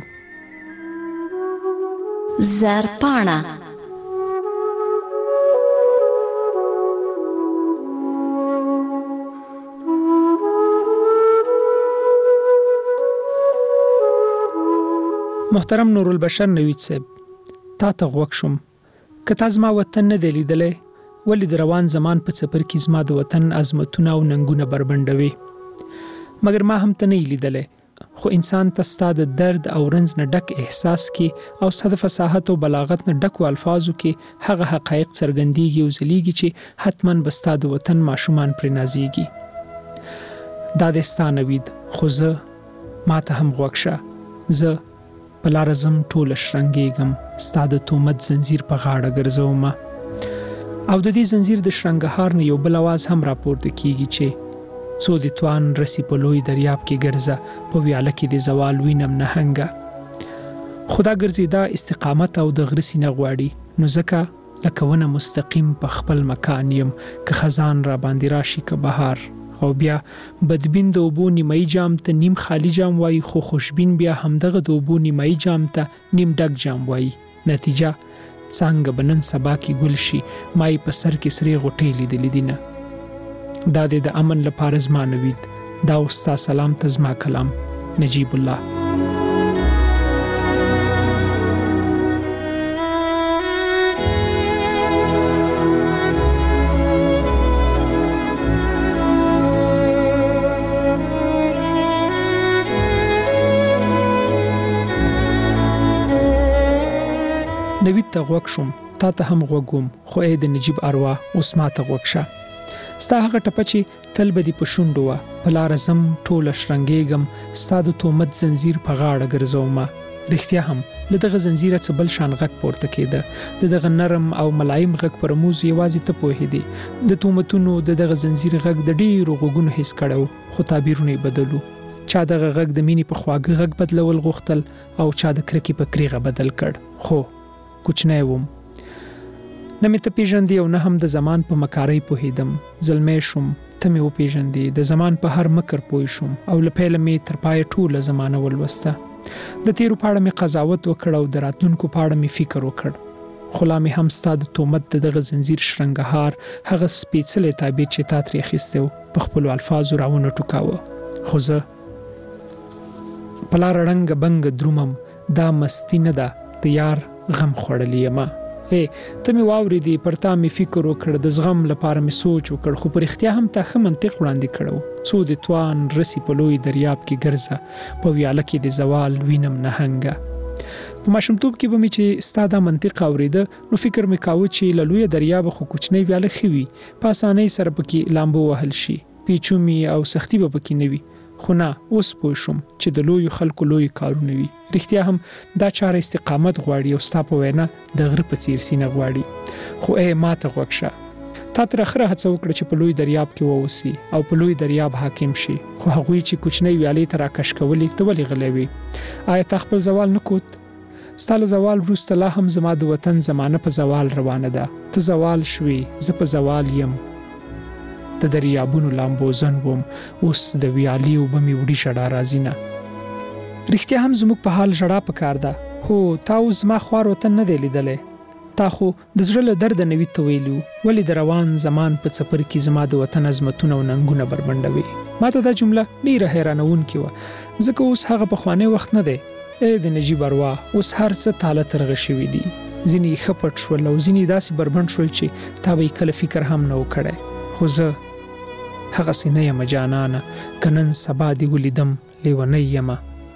زرپاڼه محترم نور البشر نوید صاحب تا ته غوښ شم که تاسو ما وطن نه دی لیدلې ولې د روان زمان په څپر کې زما د وطن عظمتونه او ننګونه بربندوي مګر ما هم ته نه لیدلې خو انسان ته ستا د درد او رنځ نه ډک احساس کې او ستا د فصاحت او بلاغت نه ډکو الفاظو کې هغه حقایق څرګندېږي او ځلیږي چې حتماً به ستا د وطن ماشومان پرې نازېږي. دا دی ستا نوید، خو زه ما ته هم غوږ شه. زه په لاره ځم ټوله شرنګېږم، ستا د تهمت زنځیر په غاړه ګرځومه. او د دې زنځیر د شرنګهار نه یو بل اواز هم راپورته کېږي چې څو د توان رسی په لوی دریاب کې ګرځه، په ویاله کې د زوال وینم نهنګه. خدا ګرځېدا استقامت او د غره سینه غواړي، نو ځکه لکه ونه مستقیم په خپل مکان یم، که خزان را باندې راشي که بهار. او بیا بدبین د اوبو نیمایي جام ته نیم خالی جام وایي، خو خوشبین بیا همدغه د اوبو نیمایي جام ته نیم ډک جام وایي. نتیجه څنګه به نن سبا کې ګل شي، ما یې په سر کې سرې غوټۍ لیدلې دي نه. دا دی د امن لپاره زما نوید، دا اوس ستا سلام ته زما کلام. نجیب الله. نوید ته غوږ شوم، تا ته هم غوږ وم، خو ای د نجیب اروا اوس ما ته غوږ شه. ستا هغه ټپه چې تل به دې په شونډو وه، په لاره ځم ټوله شرنګېږم، ستا د تهمت زنځیر په غاړه ګرځومه. رښتیا هم له دغه زنځیره څه بل شان غږ پورته کېده، د دغه نرم او ملایم غږ پر رموز یوازې ته پوهېدې. د تهمتونو د دغه زنځیر غږ د ډېرو غوږونو حس کړی، خو تعبیرونه یې بدلو. چا دغه غږ د مینې په خواږه غږ بدلول غوښتل او چا د کرکې په کریغه بدل کړ. خو کوچنی وم، نه مې ته پیژندې او نه هم د زمان په مکارۍ پوهېدم. زلمی شوم، ته مې وپیژندې، د زمان په هر مکر پوه شوم او له پیله مې تر پایه ټوله زمانه ولوسته. د تیرو په اړه مې قضاوت وکړ او د راتلونکو په اړه مې فکر وکړ. خو لا مې هم ستا د تهمت د دغه زنځیر شرنګهار، هغه سپېڅلی تعبیر چې تا ترې اخیستی و، په خپلو الفاظو راونه ټوکاوه. خو زه په لاره ړنګه بنګه درومم، دا مستی نه ده، د یار غم خوړلی یمه. ای ته مې واورېدې، پر تا مې فکر وکړ، د زغم لپاره مې سوچ وکړ، خو په رښتیا هم تا ښه منطق وړاندې کړو. څو د توان رسی په لوی دریاب کې ګرځه، په ویاله کې د زوال وینم نهنګه. په ماشومتوب کې به مې چې ستا دا منطق اورېده، نو فکر مې کاوه چې له لویه دریابه خو کوچنۍ ویاله ښه وي، په اسانۍ سره پکې لامبو وهل شي، پیچومي او سختي به پکې نه وي. خو نه، اوس پوه شوم چې د لویو خلکو لوی کارونه وي. رښتیا هم دا چاره استقامت غواړي او ستا په وینا د غره په څیر سینه غواړي. خو ای ما ته غوږ شه، تا تر اخره هڅه وکړه چې په لوی دریاب کې واوسي او په لوی دریاب حاکم شي، خو هغوی چې کوچنۍ ویالې ته راکش کولې، ته ولې غلی وې؟ آیا تا خپل زوال نه کوت؟ ستا له زوال وروسته لا هم زما د وطن زمانه په زوال روانه ده. ته زوال شوې، زه په زوال یم. د دریابونو لامبوزن وم، اوس د ویالې اوبه مې وړي ژړا راځي نه. رښتیا هم زموږ په حال ژړا پکار ده. هو تا اوس زما خوار وطن نه دی لیدلی، تا خو د زړه له درده نوید ته ویلي وو، ولې د روان زمان په څپر کې زما د وطن عظمتونه او ننګونه بربنډوي. ما ته دا جمله ډېره حیرانونکې وه، ځکه اوس هغه پخوانی وخت نه دی. ای د نجیب اروا، اوس هر څه تاله ترغه شوي دي، ځینې ښه پټ شول او ځینې داسې بربنډ شول چې تا به یې کله فکر هم نه و کړی. خو زه هغسې نه یم جانانه، که نن سبا دې ولیدم لیونی یمه.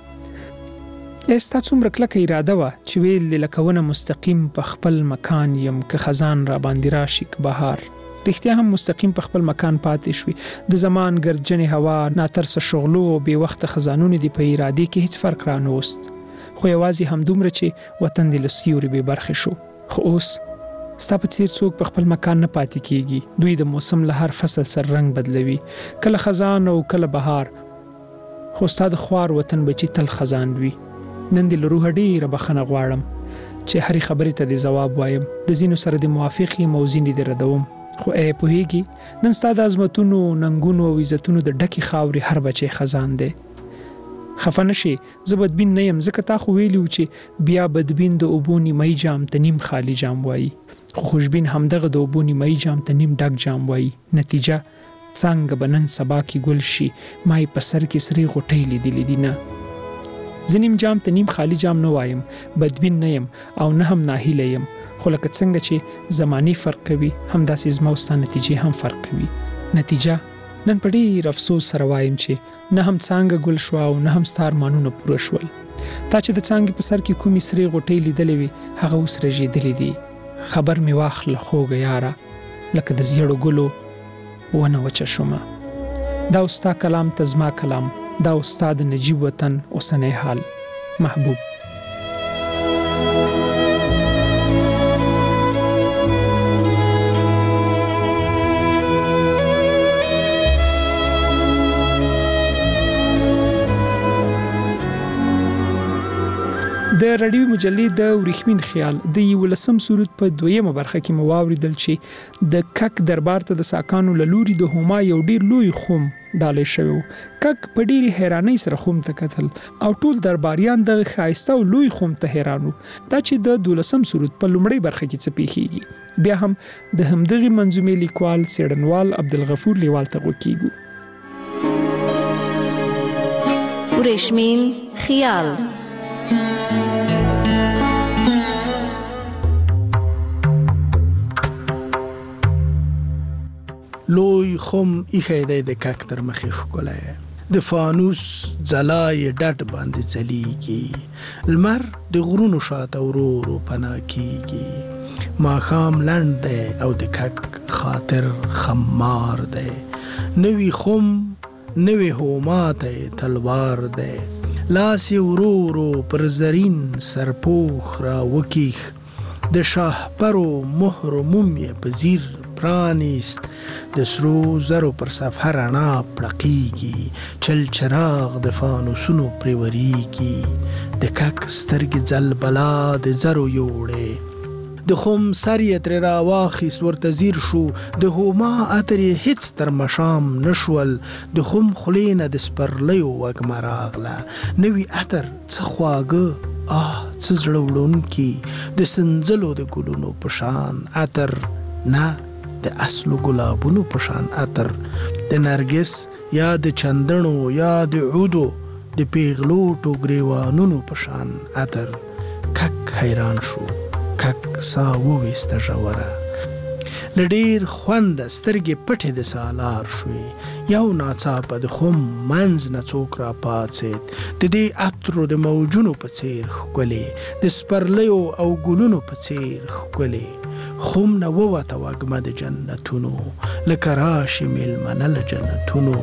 ای ستا څومره کلکه اراده وه چې ویل دې لکه ونه مستقیم په خپل مکان یم، که خزان را باندې راشي که بهار. رښتیا هم مستقیم په خپل مکان پاتې شوي. د زمان ګردجنې هوا، ناترسه شغلو او بې وخته خزانونو دې په ارادې کې هیڅ فرق را نه وست، خو یوازې همدومره چې وطن دې له سیوري بې برخې شو. خو اوس ستا په څیر څوک په خپل مکان نه پاتې کیږي. دوی د موسم له هر فصل سره رنګ بدلوي، کله خزان او کله بهار. خو ستا د خوار وطن بچي تل خزان وي. نن دې له روحه ډېره بخښنه غواړم چې هرې خبرې ته دې ځواب وایم، د ځینو سره دې موافق یم او ځینې دې ردوم. خو ای پوهېږي، نن ستا د عظمتونو، ننګونو او عزتونو د ډکې خاورې هر بچی خزان دی. خفه نشي، زه بدبین نه یم، ځکه تا خو ویلي و چې بیا بدبین د اوبو نیمایي جام ته نیم خالی جام وایي، خو خوشبین همدغه د اوبو نیمایي جام ته نیم ډک جام وایي. نتیجه څنګه به نن سبا کې ګل شي، ما یې په سر کې سرې غوټۍ لیدلې دي نه. زه نیم جام ته نیم خالی جام نه وایم، بدبین نه یم او نه هم ناهیله یم، خو لکه څنګه چې زماني فرق کوي، همداسې زما او ستا نتیجې هم فرق کوي. نتیجه نن په ډېر افسوس سره وایم چې نه هم څانګه ګل شو او نه هم ستا ارمانونه پوره شول. تا چې د څانګې په سر کې کومې سرې غوټۍ لیدلې وي هغه اوس رژېدلې دي. خبر مې واخله خوږه یاره لکه د زیړو ګلو ونه وچه شومه. دا ستا کلام ته زما کلام، دا ستا د نجیب وطن اوسنی حال. محبوب. د رادیوي مجلې د ورېښمین خیال د یولسم سورت په دویمه برخه کې مو واوریدل چې د کک دربار ته د ساکانو له لوري د هما یو ډیر لوی خوم ډالې شوی. کک په ډیرې حیرانۍ سره خوم ته کتل او ټول درباریان د ښایسته او لوی خوم ته حیران وو. دا چې د دولسم سورت په لومړۍ برخه کې څه پیښیږي بیا هم د همدغې منظومې لیکوال څېړنوال عبدالغفور لیوال ته غوږ کیږو. ورېښمین خیال. لوی خم ایخی دی د کک تر مخې ښکلی، د فانوس ځلا یې ډډ باندې ځلیږي، لمر د غرونو شاته ورو ورو پناه کیږي، ماښام لنډ دی او د کک خاطر خمار دی، نوی خم نوی هوما ته تلوار دی، لاس یې ورو ورو پر زرین سرپوښ را وکیښ، د شاهپرو مهر و موم یې په ځیر پرانیست، د سرو زرو پر صفحه رڼا پړقیږي، چل چراغ د فانوسونو پرې وریږي، د کک سترګې ځل بلا د زرو یوړې، د خم سر یې ترې راواخیست ورته ځیر شو، د هوما عطر یې هېڅ تر مشام نشول، د خم خولې نه د سپرلیو وږمه راغله، نوي عطر څه خواږه آه څه زړه وړونکي، د سنځلو د ګلونو په شان عطر، نه د اصلو ګلابونو په شان عطر، د نرګس یا د چندڼو یا د عودو د پیغلوټو ګریوانونو په شان عطر. کک حیران شو، کک سا وویسته ژوره، له ډېر خونده سترګې پټې د سالار شوې، یو ناڅاپه د خم منځ نه څوک را پاڅېد، د دې عطرو د موجونو په څېر ښکلې، د سپرلیو او ګلونو په څېر ښکلې، خم نه ووته وږمه د جنتونو، لکه راشي میلمنه له جنتونو،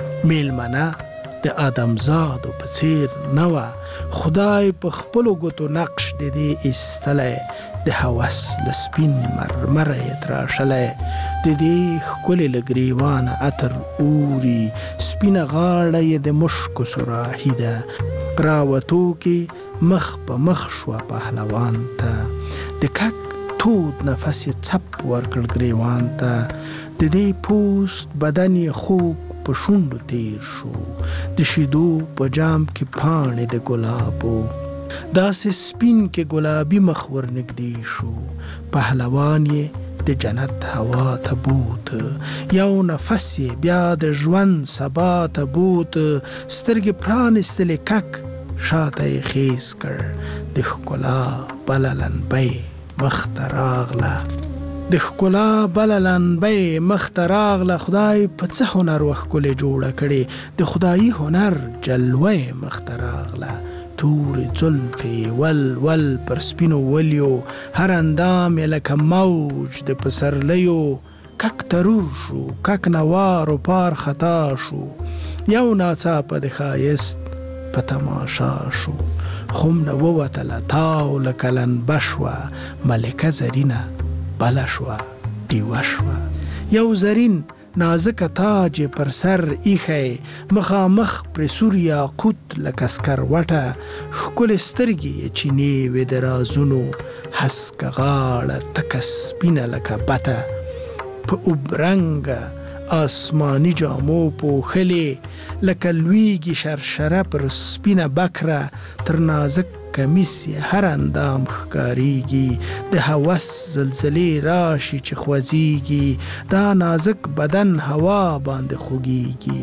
میلمنه د آدمزادو په څېر نه وه، خدای په خپلو ګوتو نقش د دې ایستلی، د هوس له سپین مرمره یې تراشلی، د دې ښکلې له ګریوانه عطر اوري، سپینه غاړه یې د مشکو سراحي ده، راوتو کې مخ په مخ شوه پهلوان ته، د کک تود نفس یې څپ ورکړ ګریوان ته، د دې پوست بدن یې خوږ په شونډو تیر شو، د شیدو په جام کې پاڼې د ګلابو، داسې سپین کې ګلابي مخ ورنږدې شو، پهلوان یې د جنت هوا ته بوت، یو نفس یې بیا د ژوند سبا ته بوت، سترګې پرانستلې کک شاته یې خیز کړ، د ښکلا بله لنبۍ مخ ته راغله، د ښکلا بله لنبۍ مخ ته راغله، خدای په څه هنر وښکلې جوړه کړې، د خدایي هنر جلوه یې مخ ته راغله، تورې زلفې ول ول پر سپینو ولیو، هر اندام یې لکه موج د پسرلیو، کک ترور شو، کک نوار و پار خطا شو، یو ناڅاپه د ښایست په تماشا شو، خم نه ووتله تاو لکه لنبه شوه، ملکه زرینه بله شوه ډیوه شوه، یو زرین نازکه تاج پر سر ایښی، مخامخ پرې سور یاقوت لکه سکروټه، ښکلې سترګې یې چینې وې د رازونو، هسکه غاړه تکه سپینه لکه بته، په اوبرنګه آسمانی جامو پوښلې، لکه لویږي شرشره پر سپینه بکره، تر نازک کمیس یې هر اندام ښکاریږي، د هوس زلزلې راشي چې خوځیږي، دا نازک بدن هوا باندې خوږیږي،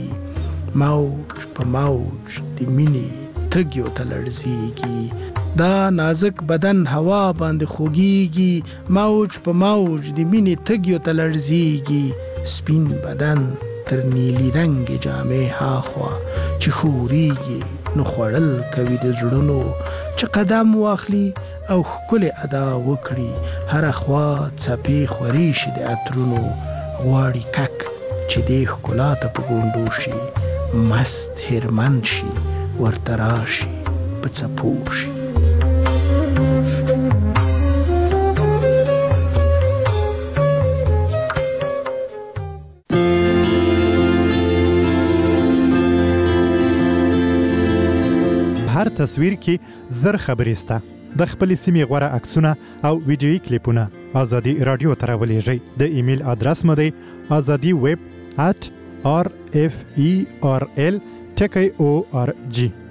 موج په موج د مینې تږیو ته لړزیږي، دا نازک بدن هوا باندې خوږیږي، موج په موج د مینې تږیو ته لړزیږي، سپین بدن تر نیلی رنگ جامې هاخوا چې ښورېږي نو خوړل کوي د زړونو چې قدم واخلي او ښکلې ادا وکړي هره خوا څپې خورې شي د عطرونو غواړي کک چې دې ښکلا ته په ګونډو شي مست هرمن شي ورته راشي په څپو شي. هر تصویر کې زر خبرې سته. د خپلې سیمې غوره عکسونه او ویډیویي کلیپونه ازادي راډیو ته راولېږئ. د ایمیل ادرس مو دی azadi web at r f e r l t k o r g.